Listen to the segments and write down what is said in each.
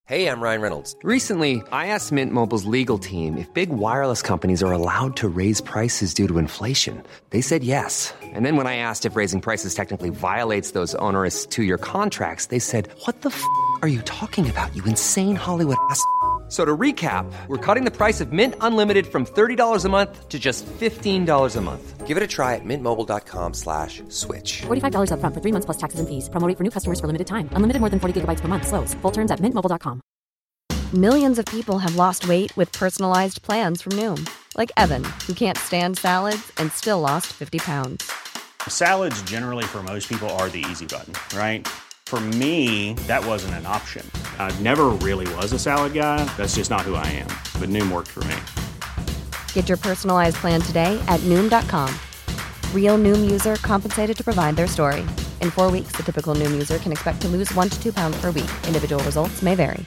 Hey, I'm Ryan Reynolds. Recently, I asked Mint Mobile's legal team if big wireless companies are allowed to raise prices due to inflation. They said yes. And then when I asked if raising prices technically violates those onerous two-year contracts, they said, "What the f*** are you talking about, you insane Hollywood ass?" So to recap, we're cutting the price of Mint Unlimited from $30 a month to just $15 a month. Give it a try at mintmobile.com/switch. $45 up front for 3 months plus taxes and fees. Promo rate for new customers for limited time. Unlimited more than 40 gigabytes per month. Slows full terms at mintmobile.com. Millions of people have lost weight with personalized plans from Noom. Like Evan, who can't stand salads and still lost 50 pounds. Salads generally for most people are the easy button, right? For me, that wasn't an option. I never really was a salad guy. That's just not who I am. But Noom worked for me. Get your personalized plan today at Noom.com. Real Noom user compensated to provide their story. In 4 weeks, the typical Noom user can expect to lose 1 to 2 pounds per week. Individual results may vary.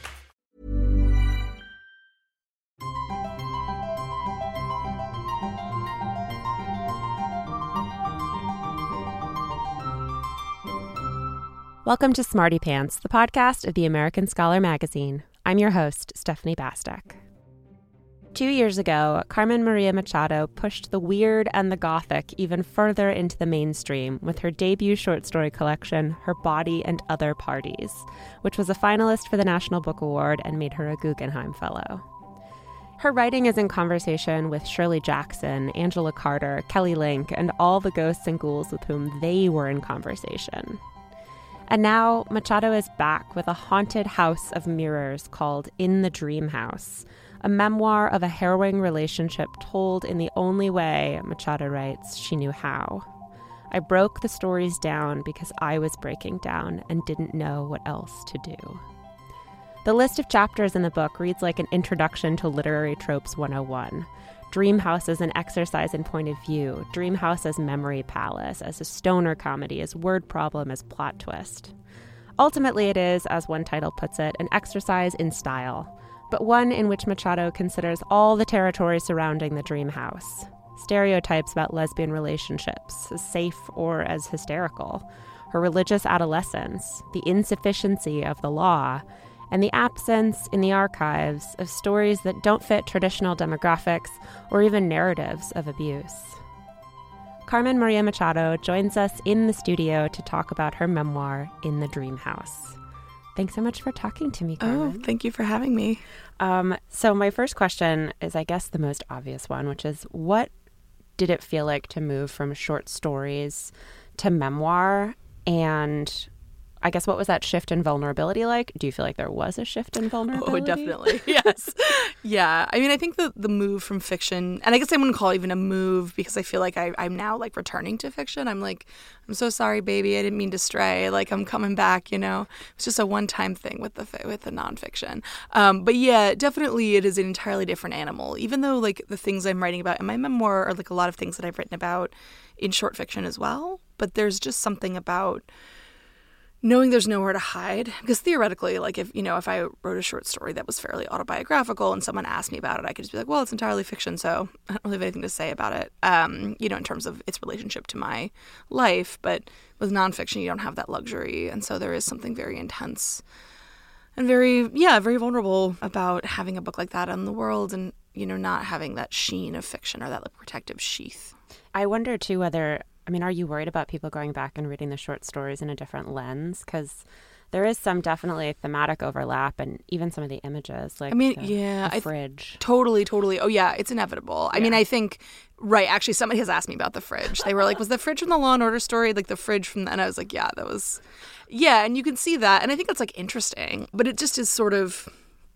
Welcome to Smarty Pants, the podcast of the American Scholar magazine. I'm your host, Stephanie Bastek. 2 years ago, Carmen Maria Machado pushed the weird and the gothic even further into the mainstream with her debut short story collection, Her Body and Other Parties, which was a finalist for the National Book Award and made her a Guggenheim Fellow. Her writing is in conversation with Shirley Jackson, Angela Carter, Kelly Link, and all the ghosts and ghouls with whom they were in conversation. And now, Machado is back with a haunted house of mirrors called In the Dream House, a memoir of a harrowing relationship told in the only way, Machado writes, she knew how. I broke the stories down because I was breaking down and didn't know what else to do. The list of chapters in the book reads like an introduction to Literary Tropes 101. Dream House as an exercise in point of view, Dream House as memory palace, as a stoner comedy, as word problem, as plot twist. Ultimately it is, as one title puts it, an exercise in style, but one in which Machado considers all the territory surrounding the dream house. Stereotypes about lesbian relationships, as safe or as hysterical, her religious adolescence, the insufficiency of the law, and the absence in the archives of stories that don't fit traditional demographics or even narratives of abuse. Carmen Maria Machado joins us in the studio to talk about her memoir, In the Dream House. Thanks so much for talking to me, Carmen. Oh, thank you for having me. So my first question is, I guess, the most obvious one, which is, what did it feel like to move from short stories to memoir? And I guess, what was that shift in vulnerability like? Do you feel like there was a shift in vulnerability? Oh, definitely. Yes. Yeah. I mean, I think the move from fiction, and I guess I wouldn't call it even a move because I feel like I'm now like returning to fiction. I'm like, I'm so sorry, baby. I didn't mean to stray. Like, I'm coming back, you know. It's just a one-time thing with the nonfiction. But yeah, definitely it is an entirely different animal. Even though like the things I'm writing about in my memoir are like a lot of things that I've written about in short fiction as well. But there's just something about knowing there's nowhere to hide, because theoretically, like if I wrote a short story that was fairly autobiographical and someone asked me about it, I could just be like, well, it's entirely fiction, so I don't really have anything to say about it, in terms of its relationship to my life. But with nonfiction, you don't have that luxury, and so there is something very intense and very vulnerable about having a book like that in the world, and not having that sheen of fiction or that like protective sheath. I wonder too whether, are you worried about people going back and reading the short stories in a different lens? Because there is some definitely thematic overlap, and even some of the images, like the fridge. Totally. Oh, yeah, it's inevitable. Yeah. I mean, I think, right, actually, somebody has asked me about the fridge. They were like, was the fridge from the Law & Order story, like the fridge from, and I was like, yeah, that was, yeah, and you can see that, and I think that's, like, interesting, but it just is sort of,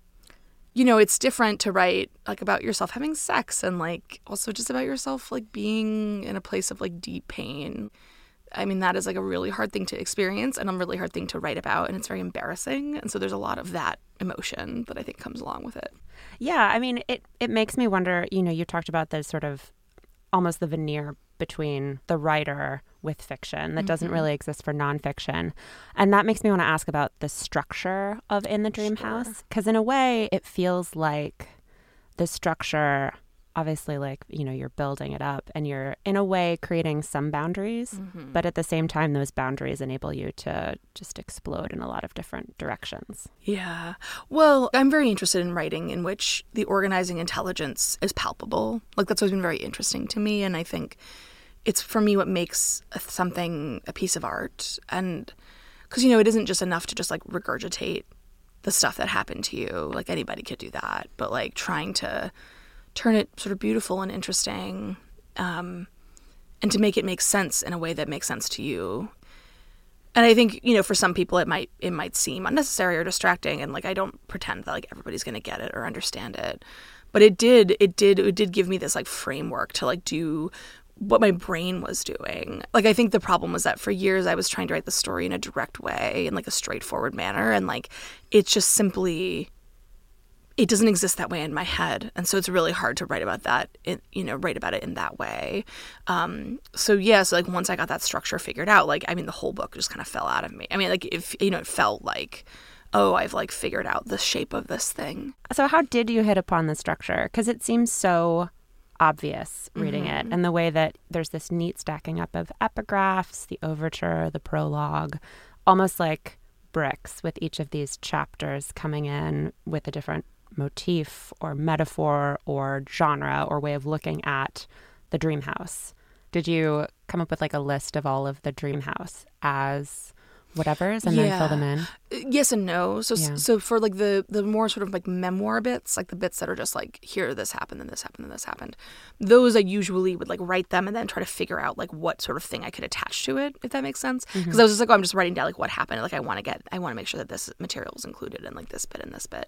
it's different to write like about yourself having sex and like also just about yourself like being in a place of like deep pain. I mean, that is like a really hard thing to experience and a really hard thing to write about, and it's very embarrassing. And so there's a lot of that emotion that I think comes along with it. Yeah, I mean, it makes me wonder, you talked about the sort of almost the veneer between the writer with fiction that doesn't really exist for nonfiction. And that makes me want to ask about the structure of In the Dream House. Because in a way, it feels like the structure obviously, like, you know, you're building it up and you're in a way creating some boundaries, but at the same time, those boundaries enable you to just explode in a lot of different directions. Yeah. Well, I'm very interested in writing in which the organizing intelligence is palpable. Like, that's always been very interesting to me. And I think it's, for me, what makes something a piece of art. And because, you know, it isn't just enough to just like regurgitate the stuff that happened to you. Like, anybody could do that. But like trying to turn it sort of beautiful and interesting, and to make it make sense in a way that makes sense to you. And I think, you know, for some people it might seem unnecessary or distracting, and like I don't pretend that like everybody's going to get it or understand it. But it did give me this like framework to like do what my brain was doing. Like, I think the problem was that for years I was trying to write the story in a direct way, in like a straightforward manner, and like it's just simply, it doesn't exist that way in my head. And so it's really hard to write about that, write about it in that way. So like once I got that structure figured out, like, I mean, the whole book just kind of fell out of me. I mean, like, if, you know, it felt like, oh, I've like figured out the shape of this thing. So how did you hit upon the structure? Because it seems so obvious reading it, and the way that there's this neat stacking up of epigraphs, the overture, the prologue, almost like bricks, with each of these chapters coming in with a different motif or metaphor or genre or way of looking at the dream house. Did you come up with like a list of all of the dream house as whatevers and then fill them in? Yes and no. So for like the more sort of like memoir bits, like the bits that are just like, here, this happened and this happened and this happened, those I usually would like write them and then try to figure out like what sort of thing I could attach to it, if that makes sense. Because I was just like, oh, I'm just writing down like what happened. Like I want to make sure that this material is included in like this bit and this bit.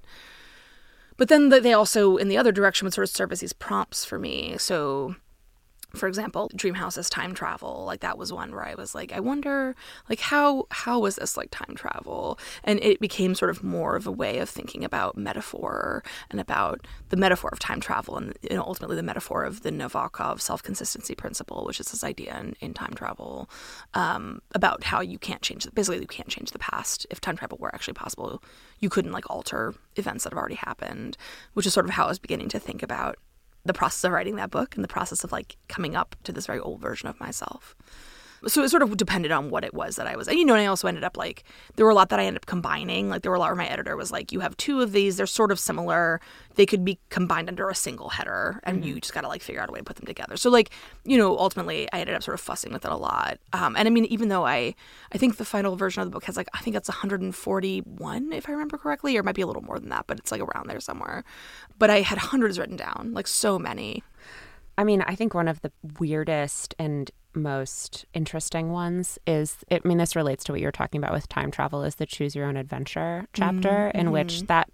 But then they also, in the other direction, would sort of serve as these prompts for me. So, for example, Dream House as time travel, like that was one where I was like, I wonder, like, how was this like time travel? And it became sort of more of a way of thinking about metaphor and about the metaphor of time travel and, you know, ultimately the metaphor of the Nabokov self-consistency principle, which is this idea in time travel, about how you can't change the past. If time travel were actually possible, you couldn't like alter events that have already happened, which is sort of how I was beginning to think about the process of writing that book and the process of like coming up to this very old version of myself. So it sort of depended on what it was that I was. And, you know, and I also ended up like, there were a lot that I ended up combining. Like there were a lot where my editor was like, you have two of these, they're sort of similar. They could be combined under a single header and you just got to like figure out a way to put them together. So like, you know, ultimately I ended up sort of fussing with it a lot. And I mean, even though I think the final version of the book has like, I think it's 141, if I remember correctly, or it might be a little more than that, but it's like around there somewhere. But I had hundreds written down, like so many. I mean, I think one of the weirdest and most interesting ones is, I mean, this relates to what you're talking about with time travel, is the Choose Your Own Adventure chapter, in which that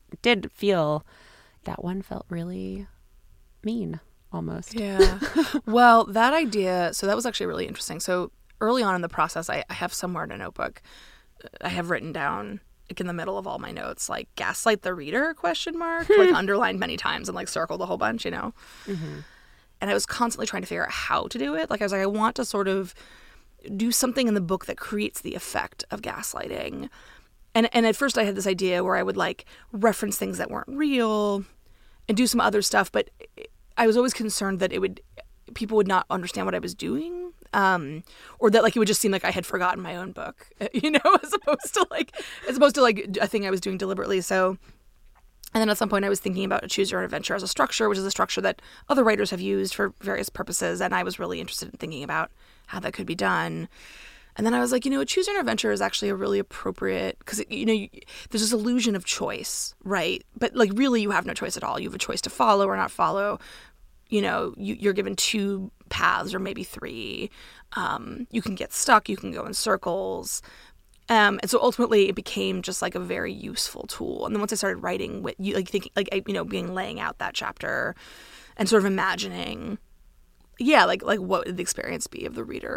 one felt really mean almost. Yeah. Well, that idea, so that was actually really interesting. So early on in the process, I have somewhere in a notebook, I have written down, like in the middle of all my notes, like gaslight the reader, ? Like underlined many times and like circled a whole bunch, you know? And I was constantly trying to figure out how to do it. Like I was like, I want to sort of do something in the book that creates the effect of gaslighting. And at first I had this idea where I would like reference things that weren't real and do some other stuff, but I was always concerned that people would not understand what I was doing, or that like it would just seem like I had forgotten my own book, you know, as opposed to like a thing I was doing deliberately. So. And then at some point I was thinking about a Choose Your Own Adventure as a structure, which is a structure that other writers have used for various purposes. And I was really interested in thinking about how that could be done. And then I was like, you know, a Choose Your Own Adventure is actually a really appropriate, because, you know, there's this illusion of choice, right? But like really you have no choice at all. You have a choice to follow or not follow. You know, you're given two paths or maybe three. You can get stuck. You can go in circles. And so ultimately it became just like a very useful tool. And then once I started writing with you, like thinking, like, you know, laying out that chapter and sort of imagining, like what would the experience be of the reader, like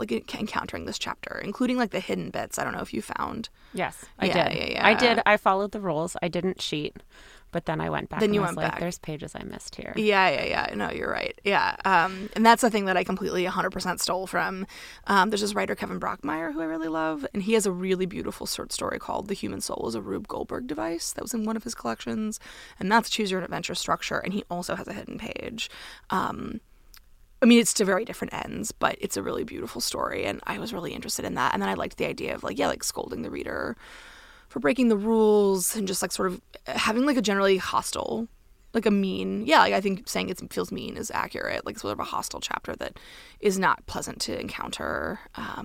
like encountering this chapter, including like the hidden bits. I don't know if you found. Yes, I Yeah, did. yeah, yeah. I did. I followed the rules. I didn't cheat. But then I went back and you was went like, back. there's pages I missed here. Yeah. No, you're right. Yeah. And that's the thing that I completely 100% stole from. There's this writer, Kevin Brockmeyer, who I really love. And he has a really beautiful short story called The Human Soul is a Rube Goldberg Device that was in one of his collections. And that's Choose Your Own Adventure structure. And he also has a hidden page. I mean, it's to very different ends, but it's a really beautiful story. And I was really interested in that. And then I liked the idea of like scolding the reader for breaking the rules and just like sort of having like a generally hostile, like a mean, like I think saying it feels mean is accurate, like sort of a hostile chapter that is not pleasant to encounter.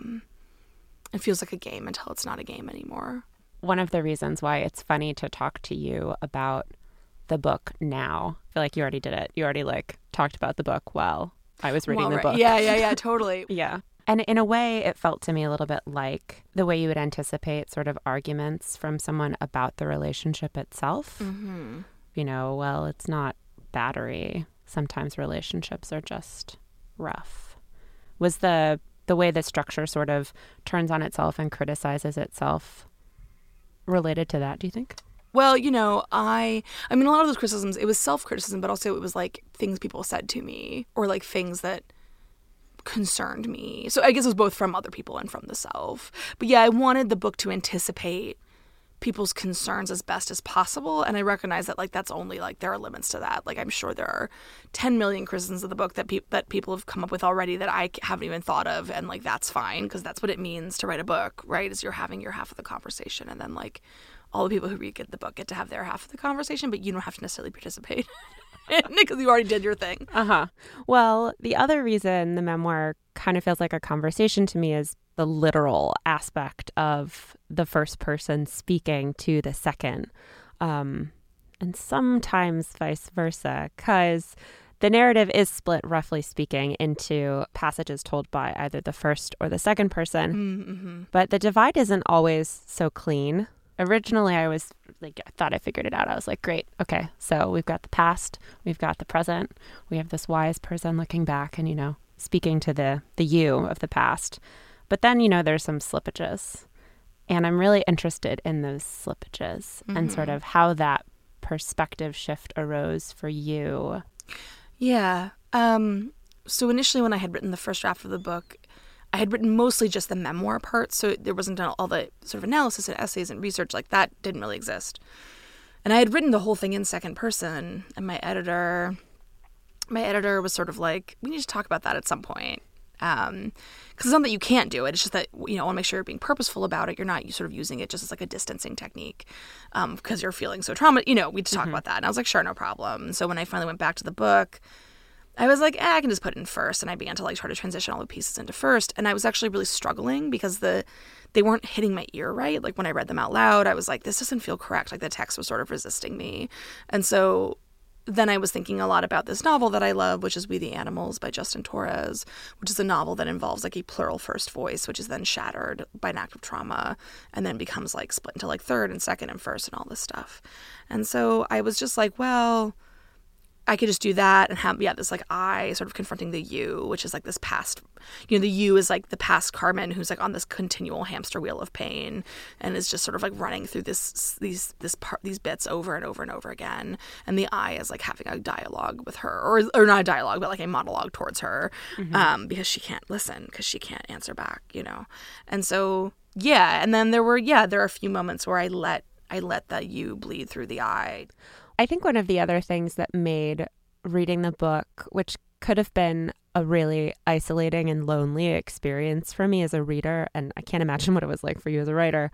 It feels like a game until it's not a game anymore. One of the reasons why it's funny to talk to you about the book now, I feel like you already did it. You already like talked about the book while I was reading the book. Yeah, totally. Yeah. And in a way, it felt to me a little bit like the way you would anticipate sort of arguments from someone about the relationship itself. Mm-hmm. You know, well, it's not battery. Sometimes relationships are just rough. Was the way the structure sort of turns on itself and criticizes itself related to that, do you think? Well, you know, I mean, a lot of those criticisms, it was self-criticism, but also it was like things people said to me or like things that concerned me. So I guess it was both from other people and from the self. But yeah, I wanted the book to anticipate people's concerns as best as possible. And I recognize that like that's only like there are limits to that. Like I'm sure there are 10 million criticisms of the book that people have come up with already that I haven't even thought of. And like that's fine because that's what it means to write a book, right? Is you're having your half of the conversation and then like all the people who read the book get to have their half of the conversation, but you don't have to necessarily participate because you already did your thing. Well, the other reason the memoir kind of feels like a conversation to me is the literal aspect of the first person speaking to the second, and sometimes vice versa, because the narrative is split, roughly speaking, into passages told by either the first or the second person, Mm-hmm. but the divide isn't always so clean. Originally, I was like, I thought I figured it out. I was like, great. Okay. So we've got the past, we've got the present. We have this wise person looking back and, you know, speaking to the you of the past. But then, you know, there's some slippages. And I'm really interested in those slippages and sort of how that perspective shift arose for you. Yeah. So initially when I had written the first draft of the book, I had written mostly just the memoir part, so there wasn't all the sort of analysis and essays and research like that didn't really exist. And I had written the whole thing in second person, and my editor was sort of like, we need to talk about that at some point. Because it's not that you can't do it, it's just that, you know, I want to make sure you're being purposeful about it. You're not sort of using it just as like a distancing technique because you're feeling so traumatized. You know, we just talk about that. And I was like, sure, no problem. And so when I finally went back to the book, I was like, I can just put it in first. And I began to like try to transition all the pieces into first. And I was actually really struggling because they weren't hitting my ear right. Like when I read them out loud, I was like, this doesn't feel correct. Like the text was sort of resisting me. And so then I was thinking a lot about this novel that I love, which is We the Animals by Justin Torres, which is a novel that involves like a plural first voice, which is then shattered by an act of trauma and then becomes like split into like third and second and first and all this stuff. And so I was just like, well, I could just do that and have, this like I sort of confronting the you, which is like this past, you know, the you is like the past Carmen who's like on this continual hamster wheel of pain and is just sort of like running through these bits over and over and over again. And the I is like having a dialogue with her or not a dialogue, but like a monologue towards her because she can't listen, because she can't answer back, you know? And so, yeah. And then there are a few moments where I let the you bleed through the I. I think one of the other things that made reading the book, which could have been a really isolating and lonely experience for me as a reader, and I can't imagine what it was like for you as a writer,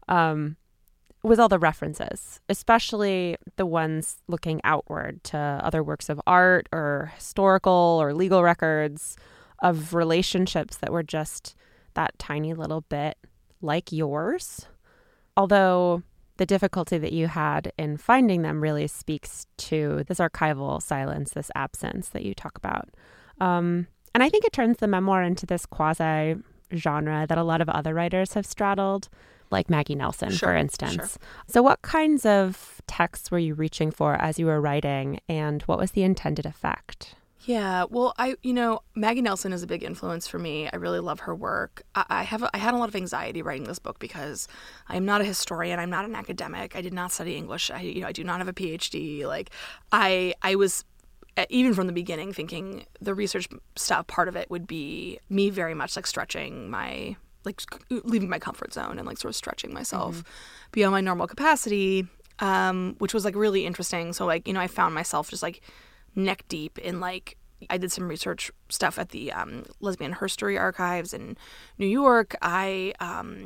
was all the references, especially the ones looking outward to other works of art or historical or legal records of relationships that were just that tiny little bit like yours. Although the difficulty that you had in finding them really speaks to this archival silence, this absence that you talk about. And I think it turns the memoir into this quasi-genre that a lot of other writers have straddled, like Maggie Nelson, for instance. Sure. So what kinds of texts were you reaching for as you were writing, and what was the intended effect? Yeah, well, Maggie Nelson is a big influence for me. I really love her work. I had a lot of anxiety writing this book because I am not a historian. I'm not an academic. I did not study English. I do not have a PhD. Like, I was, even from the beginning, thinking the research stuff part of it would be me very much like stretching my, like leaving my comfort zone and like sort of stretching myself beyond my normal capacity, which was like really interesting. So like, I found myself just like neck deep in like, I did some research stuff at the Lesbian Herstory Archives in New York. I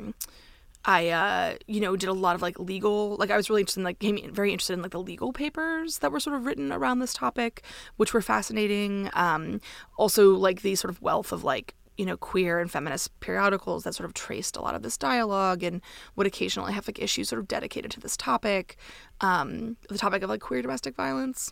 did a lot of like legal, like I was really interested in like, became very interested in like the legal papers that were sort of written around this topic, which were fascinating. Also like the sort of wealth of like, queer and feminist periodicals that sort of traced a lot of this dialogue and would occasionally have like issues sort of dedicated to this topic, the topic of like queer domestic violence.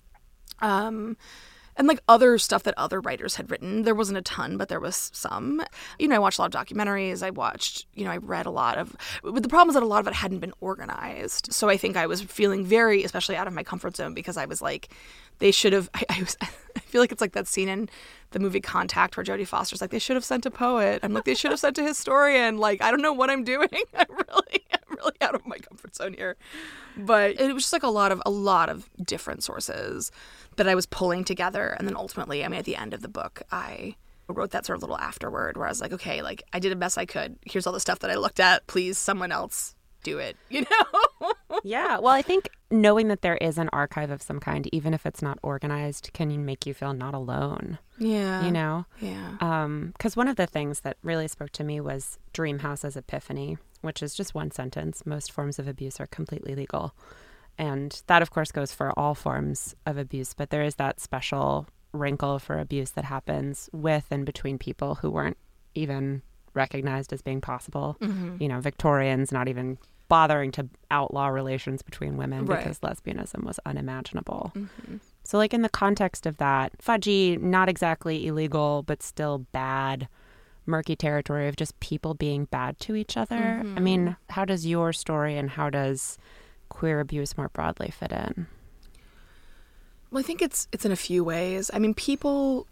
And like other stuff that other writers had written. There wasn't a ton, but there was some. I watched a lot of documentaries. I read a lot of, but the problem is that a lot of it hadn't been organized. So I think I was feeling very, especially out of my comfort zone, because I was like, they should have, I feel like it's like that scene in the movie Contact where Jodie Foster's like, they should have sent a poet. I'm like, they should have sent a historian. Like, I don't know what I'm doing. I'm really out of my comfort zone here. But it was just like a lot of different sources that I was pulling together. And then ultimately, at the end of the book, I wrote that sort of little afterword where I was like, okay, like I did the best I could. Here's all the stuff that I looked at. Please, someone else do it, Yeah. Well, I think knowing that there is an archive of some kind, even if it's not organized, can make you feel not alone. Yeah. Yeah. Because one of the things that really spoke to me was Dreamhouse's epiphany, which is just one sentence. Most forms of abuse are completely legal. And that, of course, goes for all forms of abuse. But there is that special wrinkle for abuse that happens with and between people who weren't even recognized as being possible. Mm-hmm. Victorians not even bothering to outlaw relations between women because lesbianism was unimaginable. Mm-hmm. So like in the context of that, fudgy, not exactly illegal, but still bad, murky territory of just people being bad to each other. Mm-hmm. How does your story and how does queer abuse more broadly fit in? Well, I think it's in a few ways. People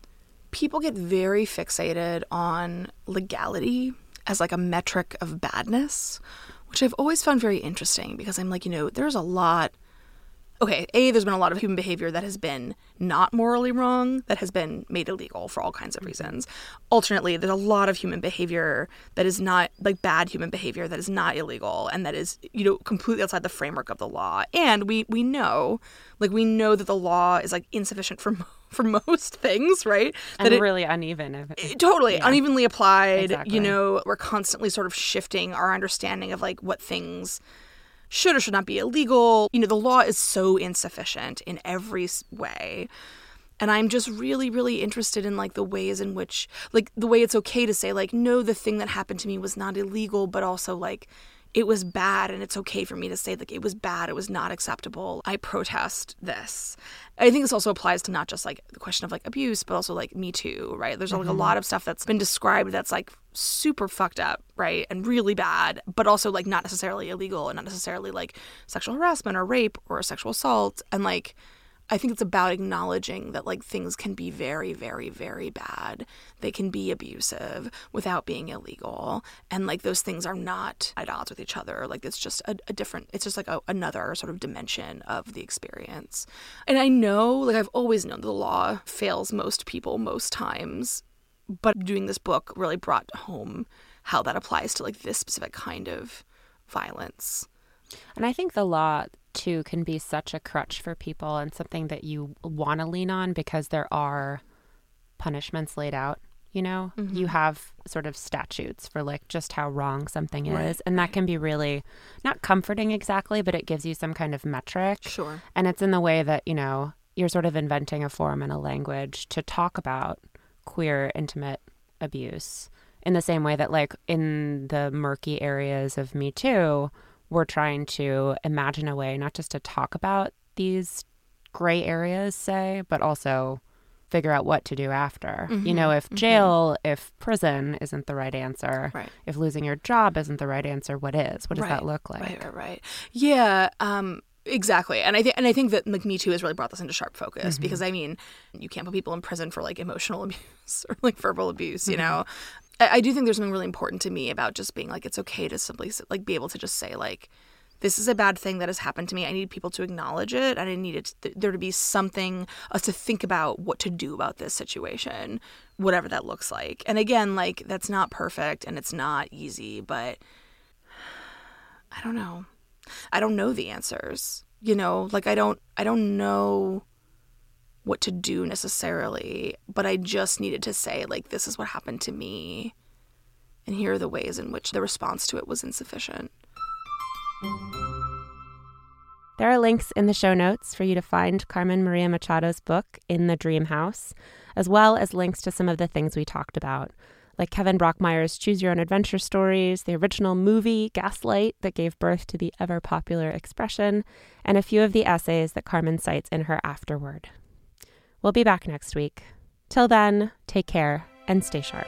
get very fixated on legality as like a metric of badness, which I've always found very interesting because I'm like, there's a lot. Okay, there's been a lot of human behavior that has been not morally wrong, that has been made illegal for all kinds of reasons. Alternately, there's a lot of human behavior that is not, like bad human behavior that is not illegal and that is, completely outside the framework of the law. And we know that the law is like insufficient for most things, right? And that really uneven. Unevenly applied. Exactly. We're constantly sort of shifting our understanding of like what things should or should not be illegal. The law is so insufficient in every way. And I'm just really, really interested in like the ways in which, like the way it's okay to say like, no, the thing that happened to me was not illegal, but also like it was bad. And it's okay for me to say like it was bad. It was not acceptable. I protest this. I think this also applies to not just like the question of like abuse, but also like Me Too, right? There's like a lot of stuff that's been described that's like super fucked up, right? And really bad, but also like not necessarily illegal and not necessarily like sexual harassment or rape or sexual assault. And like, I think it's about acknowledging that like things can be very, very, very bad. They can be abusive without being illegal. And like those things are not at odds with each other. Like it's just a different, it's just like another sort of dimension of the experience. And I know, like I've always known the law fails most people most times, but doing this book really brought home how that applies to like this specific kind of violence. And I think the law too can be such a crutch for people and something that you want to lean on because there are punishments laid out, Mm-hmm. You have sort of statutes for like just how wrong something is. And that can be really not comforting exactly, but it gives you some kind of metric. Sure. And it's in the way that, you're sort of inventing a form and a language to talk about queer intimate abuse in the same way that like in the murky areas of Me Too, we're trying to imagine a way not just to talk about these gray areas, say, but also figure out what to do after. Mm-hmm. If jail, if prison isn't the right answer, right. If losing your job isn't the right answer, what is? What does that look like? Right. Yeah. Exactly. And I think that like Me Too has really brought this into sharp focus because I mean, you can't put people in prison for like emotional abuse or like verbal abuse, you know. I do think there's something really important to me about just being like, it's okay to simply like be able to just say like, this is a bad thing that has happened to me. I need people to acknowledge it, and I need there to be something to think about what to do about this situation, whatever that looks like. And again, like that's not perfect and it's not easy, but I don't know. I don't know the answers, you know, like I don't know what to do necessarily, but I just needed to say like, this is what happened to me, and here are the ways in which the response to it was insufficient. There are links in the show notes for you to find Carmen Maria Machado's book, In the Dream House, as well as links to some of the things we talked about, like Kevin Brockmeyer's Choose Your Own Adventure stories, the original movie Gaslight that gave birth to the ever-popular expression, and a few of the essays that Carmen cites in her afterword. We'll be back next week. Till then, take care and stay sharp.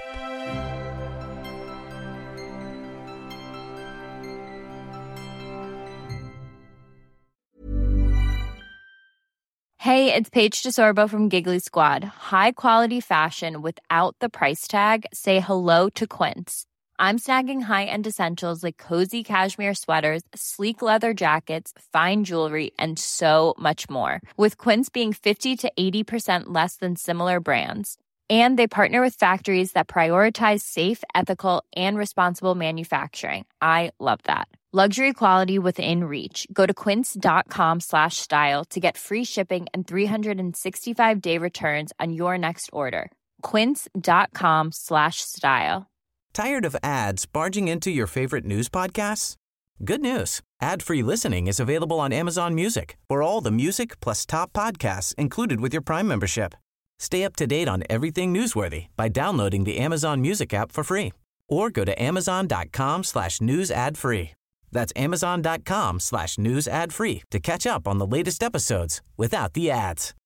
Hey, it's Paige DeSorbo from Giggly Squad. High quality fashion without the price tag. Say hello to Quince. I'm snagging high-end essentials like cozy cashmere sweaters, sleek leather jackets, fine jewelry, and so much more. With Quince being 50 to 80% less than similar brands. And they partner with factories that prioritize safe, ethical, and responsible manufacturing. I love that. Luxury quality within reach. Go to quince.com/style to get free shipping and 365-day returns on your next order. Quince.com/style. Tired of ads barging into your favorite news podcasts? Good news. Ad-free listening is available on Amazon Music for all the music plus top podcasts included with your Prime membership. Stay up to date on everything newsworthy by downloading the Amazon Music app for free or go to amazon.com/news ad free. That's amazon.com/news ad free to catch up on the latest episodes without the ads.